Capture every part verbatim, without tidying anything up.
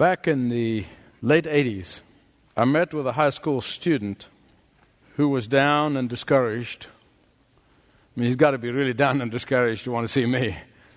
Back in the late eighties, I met with a high school student who was down and discouraged. I mean, he's got to be really down and discouraged to want to see me.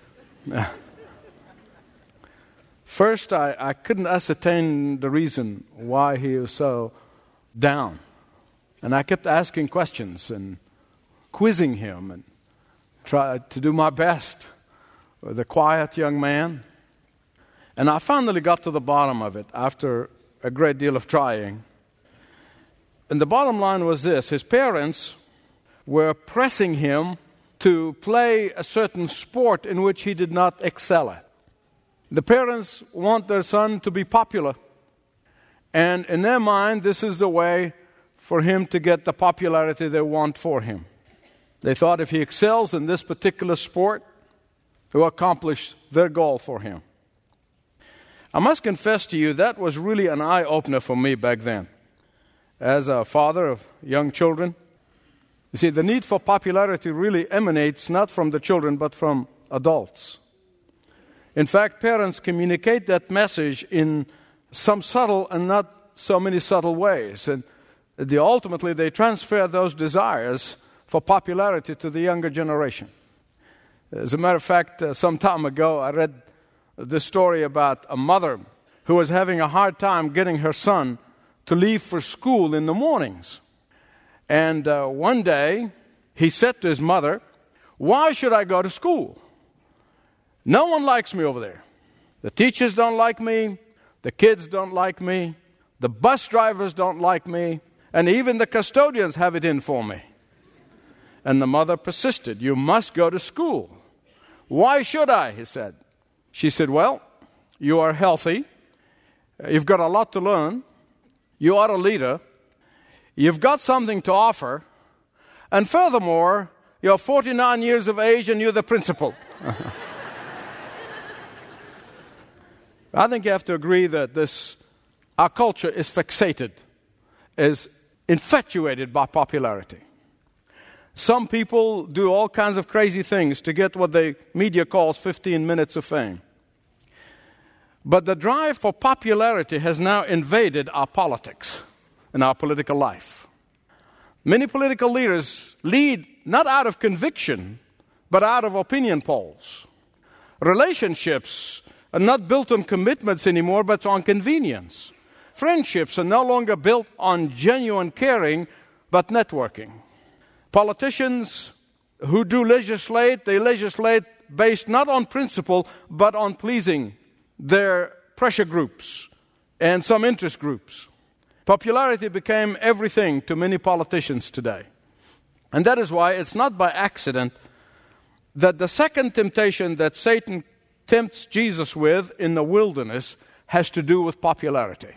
First, I, I couldn't ascertain the reason why he was so down. And I kept asking questions and quizzing him and tried to do my best with a quiet young man. And I finally got to the bottom of it after a great deal of trying. And the bottom line was this: his parents were pressing him to play a certain sport in which he did not excel at. The parents want their son to be popular. And in their mind, this is the way for him to get the popularity they want for him. They thought if he excels in this particular sport, it will accomplish their goal for him. I must confess to you, that was really an eye-opener for me back then. As a father of young children, you see, the need for popularity really emanates not from the children, but from adults. In fact, parents communicate that message in some subtle and not so many subtle ways. And the, ultimately, they transfer those desires for popularity to the younger generation. As a matter of fact, uh, some time ago, I read the story about a mother who was having a hard time getting her son to leave for school in the mornings. And uh, one day, he said to his mother, "Why should I go to school? No one likes me over there. The teachers don't like me. The kids don't like me. The bus drivers don't like me. And even the custodians have it in for me." And the mother persisted. "You must go to school." "Why should I?" he said. She said, "Well, you are healthy. You've got a lot to learn. You are a leader. You've got something to offer. And furthermore, you're forty-nine years of age and you're the principal." I think you have to agree that this, our culture is fixated, is infatuated by popularity. Some people do all kinds of crazy things to get what the media calls fifteen minutes of fame. But the drive for popularity has now invaded our politics and our political life. Many political leaders lead not out of conviction, but out of opinion polls. Relationships are not built on commitments anymore, but on convenience. Friendships are no longer built on genuine caring, but networking. Politicians who do legislate, they legislate based not on principle, but on pleasing their pressure groups and some interest groups. Popularity became everything to many politicians today. And that is why it's not by accident that the second temptation that Satan tempts Jesus with in the wilderness has to do with popularity.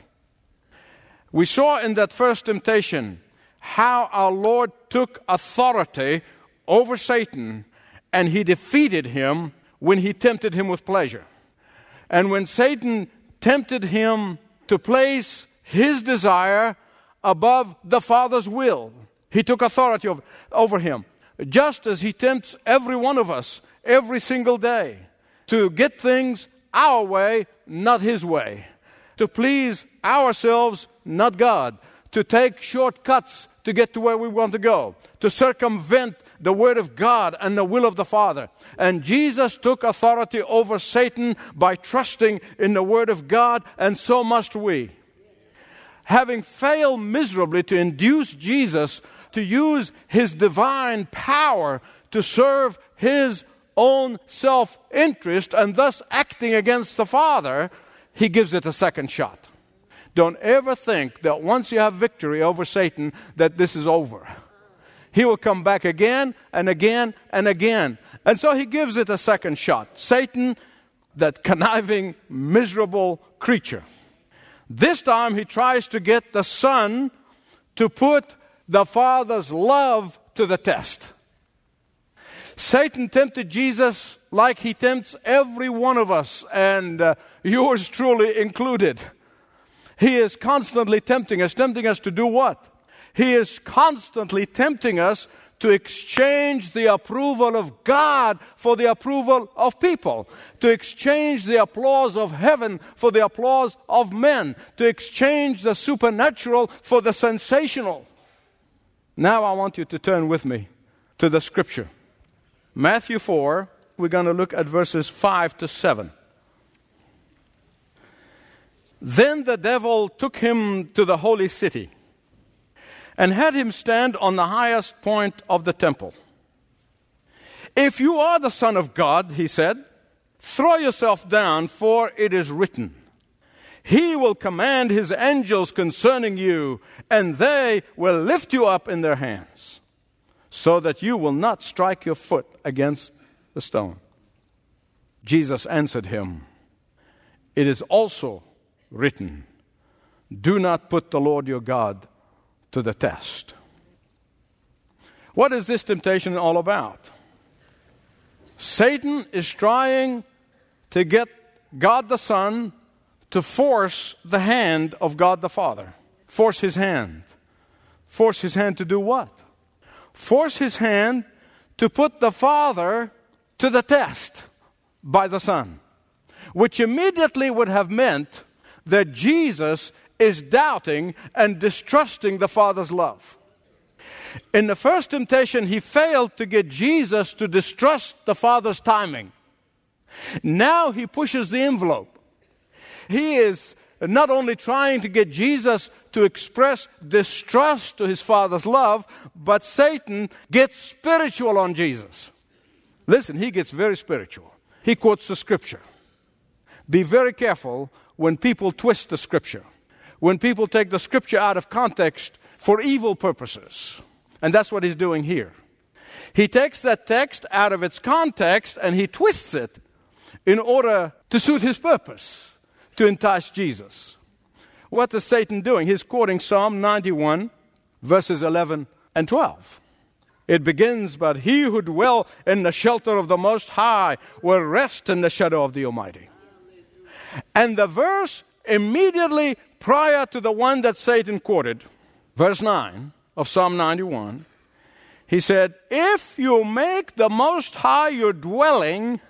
We saw in that first temptation how our Lord took authority over Satan and he defeated him when he tempted him with pleasure. And when Satan tempted him to place his desire above the Father's will, he took authority over, over him. Just as he tempts every one of us every single day to get things our way, not his way. To please ourselves, not God. To take shortcuts to get to where we want to go. To circumvent the Word of God and the will of the Father. And Jesus took authority over Satan by trusting in the Word of God, and so must we. Having failed miserably to induce Jesus to use His divine power to serve His own self-interest and thus acting against the Father, He gives it a second shot. Don't ever think that once you have victory over Satan that this is over. He will come back again and again and again. And so he gives it a second shot. Satan, that conniving, miserable creature. This time he tries to get the Son to put the Father's love to the test. Satan tempted Jesus like he tempts every one of us, and uh, yours truly included. He is constantly tempting us. Tempting us to do what? He is constantly tempting us to exchange the approval of God for the approval of people, to exchange the applause of heaven for the applause of men, to exchange the supernatural for the sensational. Now I want you to turn with me to the scripture. Matthew four, we're going to look at verses five to seven. Then the devil took him to the holy city and had him stand on the highest point of the temple. If you are the Son of God, he said, throw yourself down, for it is written, He will command His angels concerning you, and they will lift you up in their hands, so that you will not strike your foot against the stone. Jesus answered him, It is also written, Do not put the Lord your God to the test. What is this temptation all about? Satan is trying to get God the Son to force the hand of God the Father. Force His hand. Force His hand to do what? Force His hand to put the Father to the test by the Son, which immediately would have meant that Jesus is doubting and distrusting the Father's love. In the first temptation, he failed to get Jesus to distrust the Father's timing. Now he pushes the envelope. He is not only trying to get Jesus to express distrust to his Father's love, but Satan gets spiritual on Jesus. Listen, he gets very spiritual. He quotes the scripture. Be very careful when people twist the scripture. When people take the scripture out of context for evil purposes. And that's what he's doing here. He takes that text out of its context and he twists it in order to suit his purpose, to entice Jesus. What is Satan doing? He's quoting Psalm ninety-one, verses eleven and twelve. It begins, But he who dwell in the shelter of the Most High will rest in the shadow of the Almighty. And the verse immediately prior to the one that Satan quoted, verse nine of Psalm ninety-one, he said, If you make the Most High your dwelling,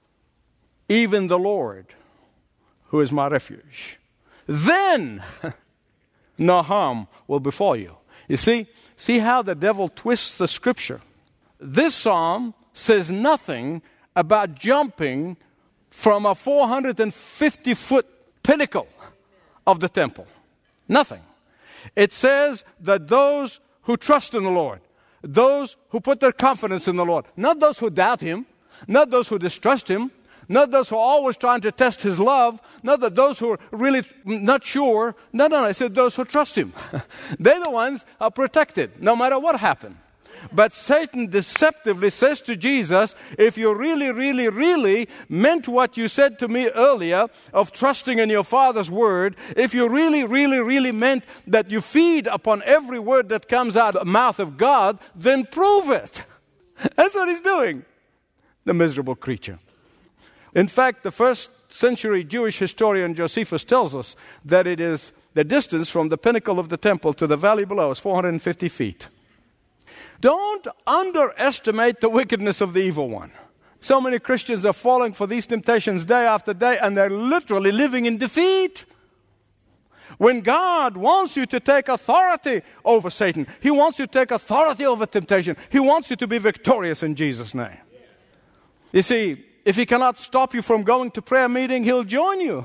even the Lord, who is my refuge, then no harm will befall you. You see, see how the devil twists the scripture. This psalm says nothing about jumping from a four hundred fifty foot pinnacle of the temple. Nothing. It says that those who trust in the Lord, those who put their confidence in the Lord, not those who doubt Him, not those who distrust Him, not those who are always trying to test His love, not that those who are really not sure. No, no, no. I said those who trust Him. They're the ones who are protected, no matter what happened. But Satan deceptively says to Jesus, if you really, really, really meant what you said to me earlier of trusting in your Father's word, if you really, really, really meant that you feed upon every word that comes out of the mouth of God, then prove it. That's what he's doing. The miserable creature. In fact, the first century Jewish historian Josephus tells us that it is the distance from the pinnacle of the temple to the valley below is four hundred fifty feet. Don't underestimate the wickedness of the evil one. So many Christians are falling for these temptations day after day, and they're literally living in defeat. When God wants you to take authority over Satan, He wants you to take authority over temptation. He wants you to be victorious in Jesus' name. You see, if He cannot stop you from going to prayer meeting, He'll join you.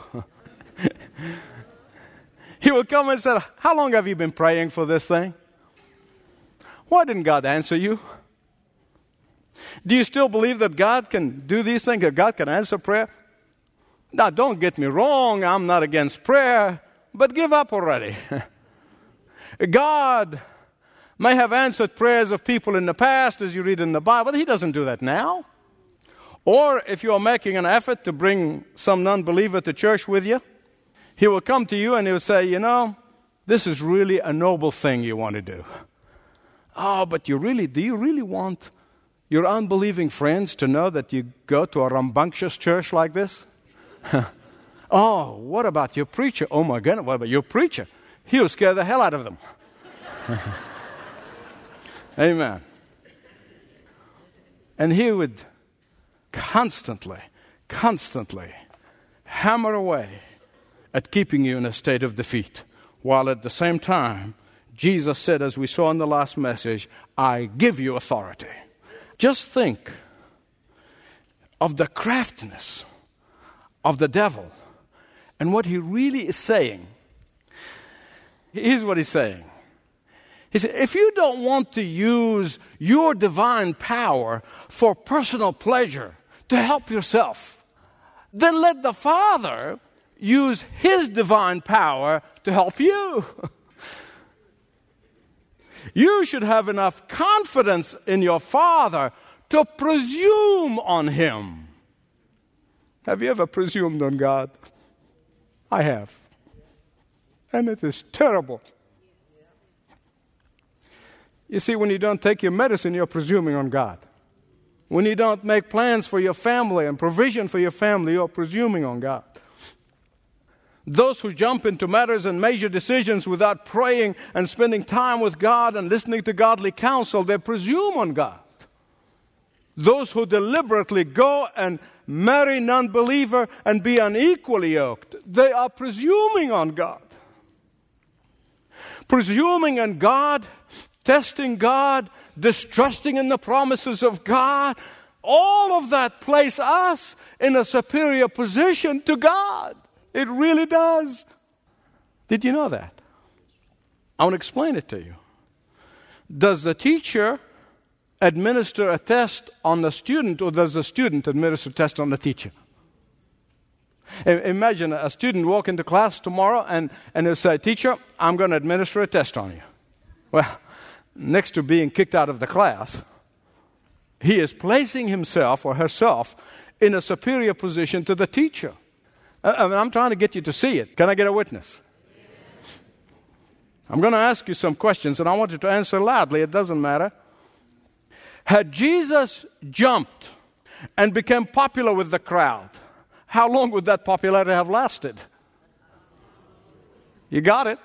He will come and say, how long have you been praying for this thing? Why didn't God answer you? Do you still believe that God can do these things, that God can answer prayer? Now, don't get me wrong, I'm not against prayer, but give up already. God may have answered prayers of people in the past, as you read in the Bible, but He doesn't do that now. Or if you are making an effort to bring some non-believer to church with you, He will come to you and He will say, you know, this is really a noble thing you want to do. Oh, but you really, do you really want your unbelieving friends to know that you go to a rambunctious church like this? Oh, what about your preacher? Oh my goodness, what about your preacher? He'll scare the hell out of them. Amen. And he would constantly, constantly hammer away at keeping you in a state of defeat, while at the same time, Jesus said, as we saw in the last message, I give you authority. Just think of the craftiness of the devil and what he really is saying. Here's what he's saying. He said, if you don't want to use your divine power for personal pleasure to help yourself, then let the Father use his divine power to help you. You should have enough confidence in your Father to presume on him. Have you ever presumed on God? I have. And it is terrible. You see, when you don't take your medicine, you're presuming on God. When you don't make plans for your family and provision for your family, you're presuming on God. Those who jump into matters and major decisions without praying and spending time with God and listening to godly counsel, they presume on God. Those who deliberately go and marry an unbeliever and be unequally yoked, they are presuming on God. Presuming on God, testing God, distrusting in the promises of God, all of that place us in a superior position to God. It really does. Did you know that? I want to explain it to you. Does the teacher administer a test on the student, or does the student administer a test on the teacher? Imagine a student walk into class tomorrow and, and they'll say, teacher, I'm going to administer a test on you. Well, next to being kicked out of the class, he is placing himself or herself in a superior position to the teacher. I mean, I'm trying to get you to see it. Can I get a witness? I'm going to ask you some questions, and I want you to answer loudly. It doesn't matter. Had Jesus jumped and became popular with the crowd, how long would that popularity have lasted? You got it?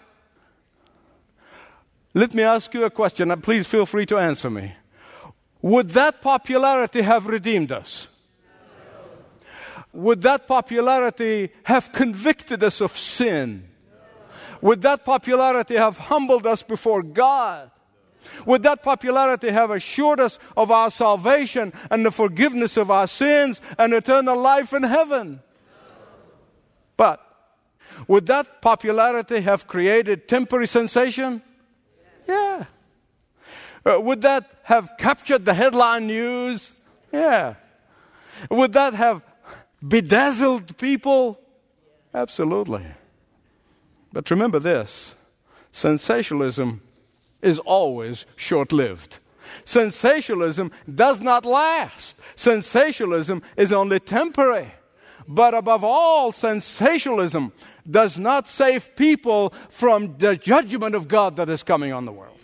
Let me ask you a question, and please feel free to answer me. Would that popularity have redeemed us? Would that popularity have convicted us of sin? Would that popularity have humbled us before God? Would that popularity have assured us of our salvation and the forgiveness of our sins and eternal life in heaven? But would that popularity have created temporary sensation? Yeah. Uh, would that have captured the headline news? Yeah. Would that have bedazzled people? Absolutely. But remember this, sensationalism is always short-lived. Sensationalism does not last. Sensationalism is only temporary. But above all, sensationalism does not save people from the judgment of God that is coming on the world.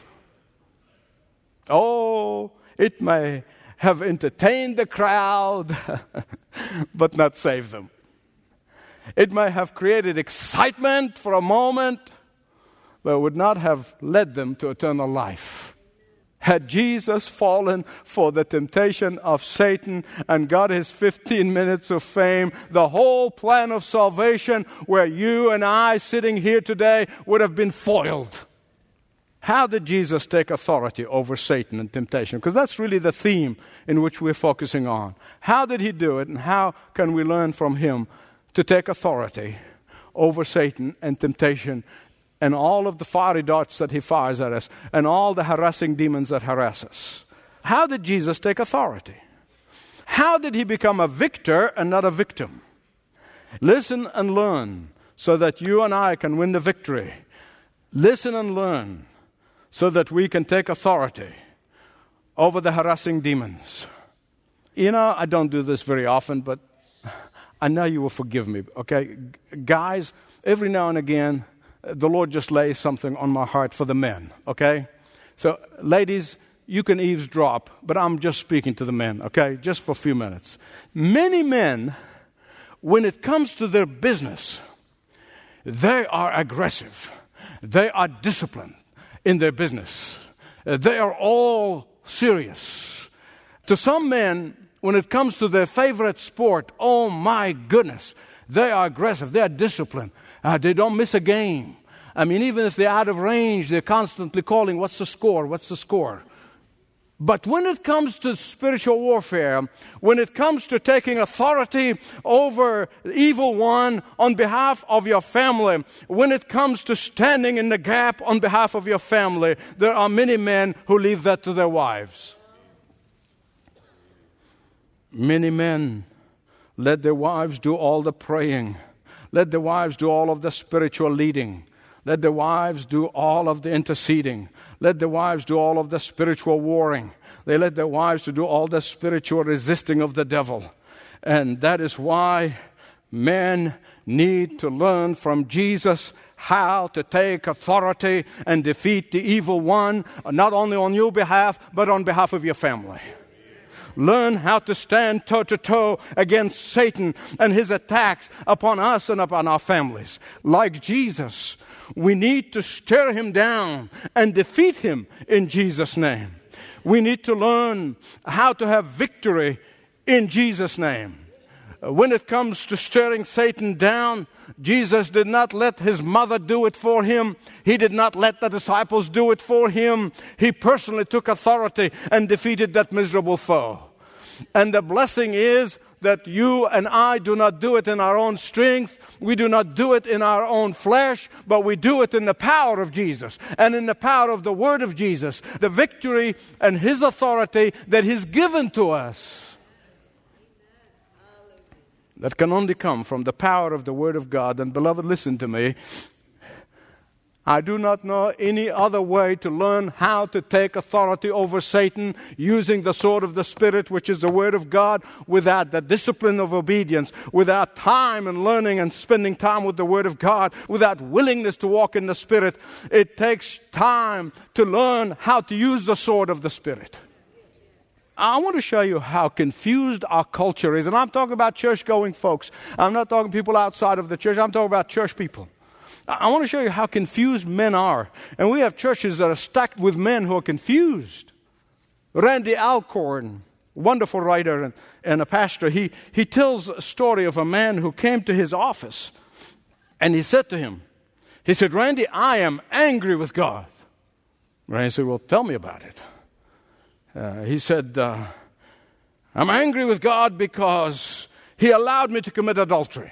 Oh, it may have entertained the crowd, but not saved them. It may have created excitement for a moment, but would not have led them to eternal life. Had Jesus fallen for the temptation of Satan and got his fifteen minutes of fame, the whole plan of salvation where you and I sitting here today would have been foiled. How did Jesus take authority over Satan and temptation? Because that's really the theme in which we're focusing on. How did he do it, and how can we learn from him to take authority over Satan and temptation and all of the fiery darts that he fires at us and all the harassing demons that harass us? How did Jesus take authority? How did he become a victor and not a victim? Listen and learn so that you and I can win the victory. Listen and learn so that we can take authority over the harassing demons. You know, I don't do this very often, but I know you will forgive me, okay? Guys, every now and again, the Lord just lays something on my heart for the men, okay? So, ladies, you can eavesdrop, but I'm just speaking to the men, okay? Just for a few minutes. Many men, when it comes to their business, they are aggressive. They are disciplined in their business. Uh, they are all serious. To some men, when it comes to their favorite sport, oh my goodness, they are aggressive, they are disciplined, uh, they don't miss a game. I mean, even if they're out of range, they're constantly calling, what's the score, what's the score? But when it comes to spiritual warfare, when it comes to taking authority over the evil one on behalf of your family, when it comes to standing in the gap on behalf of your family, there are many men who leave that to their wives. Many men let their wives do all the praying. Let their wives do all of the spiritual leading. Let their wives do all of the interceding. Let their wives do all of the spiritual warring. They let their wives to do all the spiritual resisting of the devil. And that is why men need to learn from Jesus how to take authority and defeat the evil one, not only on your behalf, but on behalf of your family. Learn how to stand toe-to-toe against Satan and his attacks upon us and upon our families. Like Jesus, we need to stare him down and defeat him in Jesus' name. We need to learn how to have victory in Jesus' name. When it comes to staring Satan down, Jesus did not let his mother do it for him. He did not let the disciples do it for him. He personally took authority and defeated that miserable foe. And the blessing is that you and I do not do it in our own strength. We do not do it in our own flesh, but we do it in the power of Jesus and in the power of the Word of Jesus, the victory and His authority that He's given to us. That can only come from the power of the Word of God. And beloved, listen to me. I do not know any other way to learn how to take authority over Satan using the sword of the Spirit, which is the Word of God, without the discipline of obedience, without time and learning and spending time with the Word of God, without willingness to walk in the Spirit. It takes time to learn how to use the sword of the Spirit. I want to show you how confused our culture is. And I'm talking about church-going folks. I'm not talking people outside of the church. I'm talking about church people. I want to show you how confused men are. And we have churches that are stacked with men who are confused. Randy Alcorn, wonderful writer and, and a pastor, he, he tells a story of a man who came to his office. And he said to him, he said, Randy, I am angry with God. Randy said, well, tell me about it. Uh, he said, uh, I'm angry with God because He allowed me to commit adultery.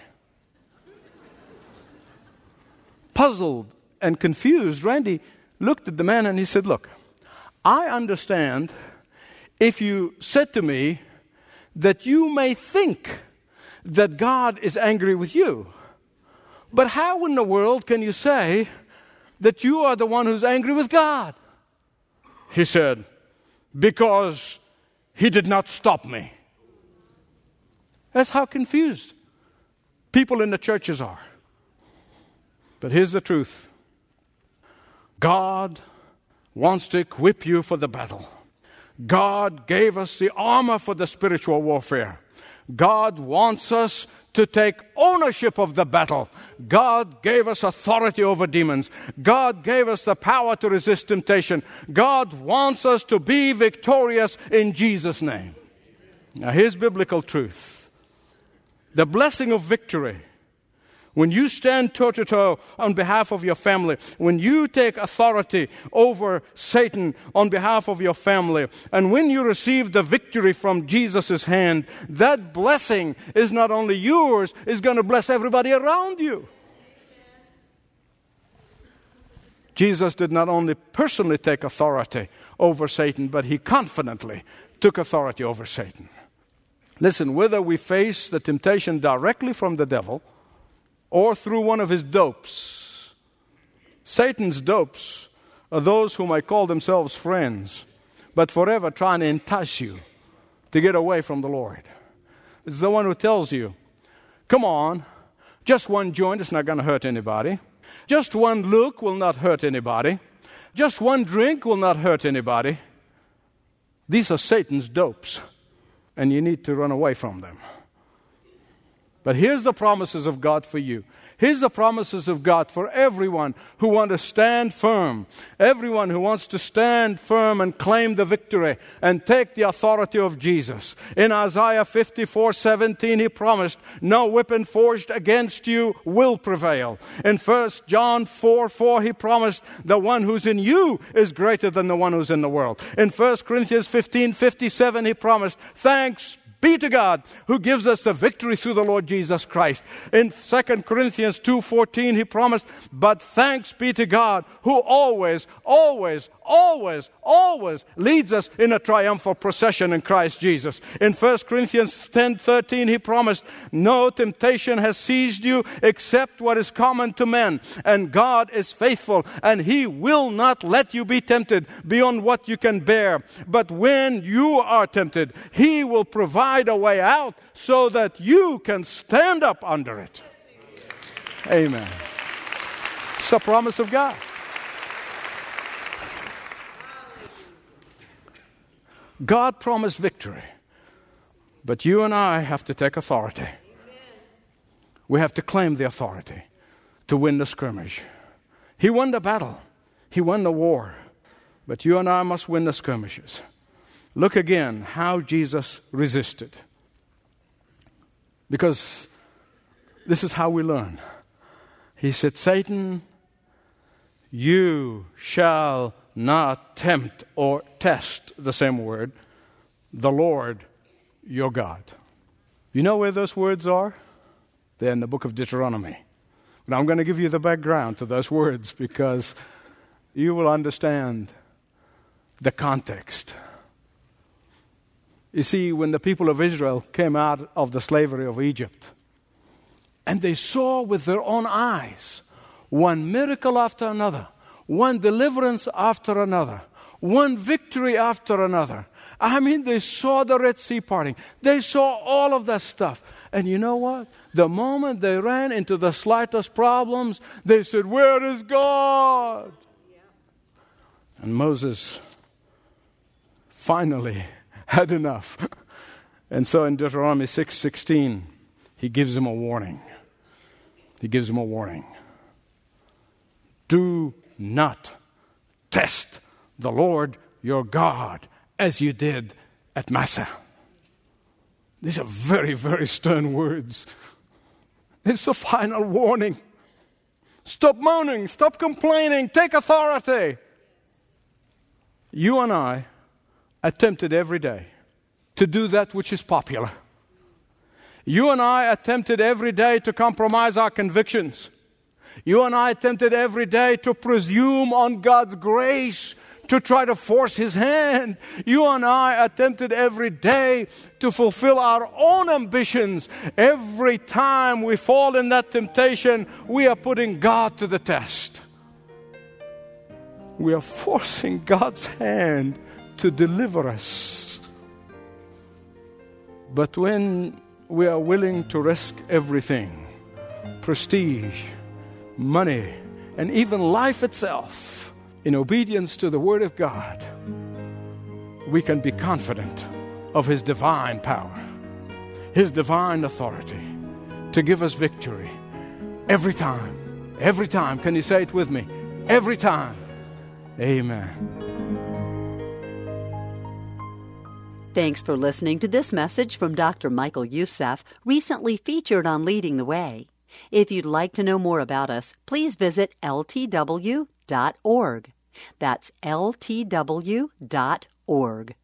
Puzzled and confused, Randy looked at the man and he said, look, I understand if you said to me that you may think that God is angry with you. But how in the world can you say that you are the one who's angry with God? He said, because He did not stop me. That's how confused people in the churches are. But here's the truth. God wants to equip you for the battle. God gave us the armor for the spiritual warfare. God wants us to take ownership of the battle. God gave us authority over demons. God gave us the power to resist temptation. God wants us to be victorious in Jesus' name. Now here's biblical truth. The blessing of victory. When you stand toe-to-toe on behalf of your family, when you take authority over Satan on behalf of your family, and when you receive the victory from Jesus' hand, that blessing is not only yours, it's going to bless everybody around you. Jesus did not only personally take authority over Satan, but He confidently took authority over Satan. Listen, whether we face the temptation directly from the devil or through one of his dopes. Satan's dopes are those who might call themselves friends, but forever trying to entice you to get away from the Lord. It's the one who tells you, come on, just one joint is not going to hurt anybody. Just one look will not hurt anybody. Just one drink will not hurt anybody. These are Satan's dopes, and you need to run away from them. But here's the promises of God for you. Here's the promises of God for everyone who wants to stand firm, everyone who wants to stand firm and claim the victory and take the authority of Jesus. In Isaiah fifty-four seventeen, He promised, no weapon forged against you will prevail. In First John four four, He promised, the one who's in you is greater than the one who's in the world. In First Corinthians fifteen fifty-seven, He promised, thanks be to God who gives us the victory through the Lord Jesus Christ. In Second Corinthians two fourteen, He promised, but thanks be to God who always, always, always, always leads us in a triumphal procession in Christ Jesus. In First Corinthians ten thirteen, He promised, no temptation has seized you except what is common to men. And God is faithful, and He will not let you be tempted beyond what you can bear. But when you are tempted, He will provide a way out so that you can stand up under it. Amen. It's the promise of God. God promised victory, but you and I have to take authority. We have to claim the authority to win the skirmish. He won the battle. He won the war. But you and I must win the skirmishes. Look again how Jesus resisted. Because this is how we learn. He said, Satan, you shall not tempt or test, the same word, the Lord your God. You know where those words are? They're in the book of Deuteronomy. But I'm going to give you the background to those words because you will understand the context. You see, when the people of Israel came out of the slavery of Egypt, and they saw with their own eyes one miracle after another, one deliverance after another, one victory after another. I mean, they saw the Red Sea parting. They saw all of that stuff. And you know what? The moment they ran into the slightest problems, they said, where is God? And Moses finally had enough. And so in Deuteronomy six sixteen, he gives him a warning. He gives him a warning. Do not test the Lord your God as you did at Massah. These are very, very stern words. It's the final warning. Stop moaning. Stop complaining. Take authority. You and I attempted every day to do that which is popular. You and I attempted every day to compromise our convictions. You and I attempted every day to presume on God's grace, to try to force His hand. You and I attempted every day to fulfill our own ambitions. Every time we fall in that temptation, we are putting God to the test. We are forcing God's hand to deliver us. But when we are willing to risk everything, prestige, money, and even life itself, in obedience to the Word of God, we can be confident of His divine power, His divine authority to give us victory every time. Every time. Can you say it with me? Every time. Amen. Thanks for listening to this message from Doctor Michael Youssef, recently featured on Leading the Way. If you'd like to know more about us, please visit L T W dot org. That's L T W dot org.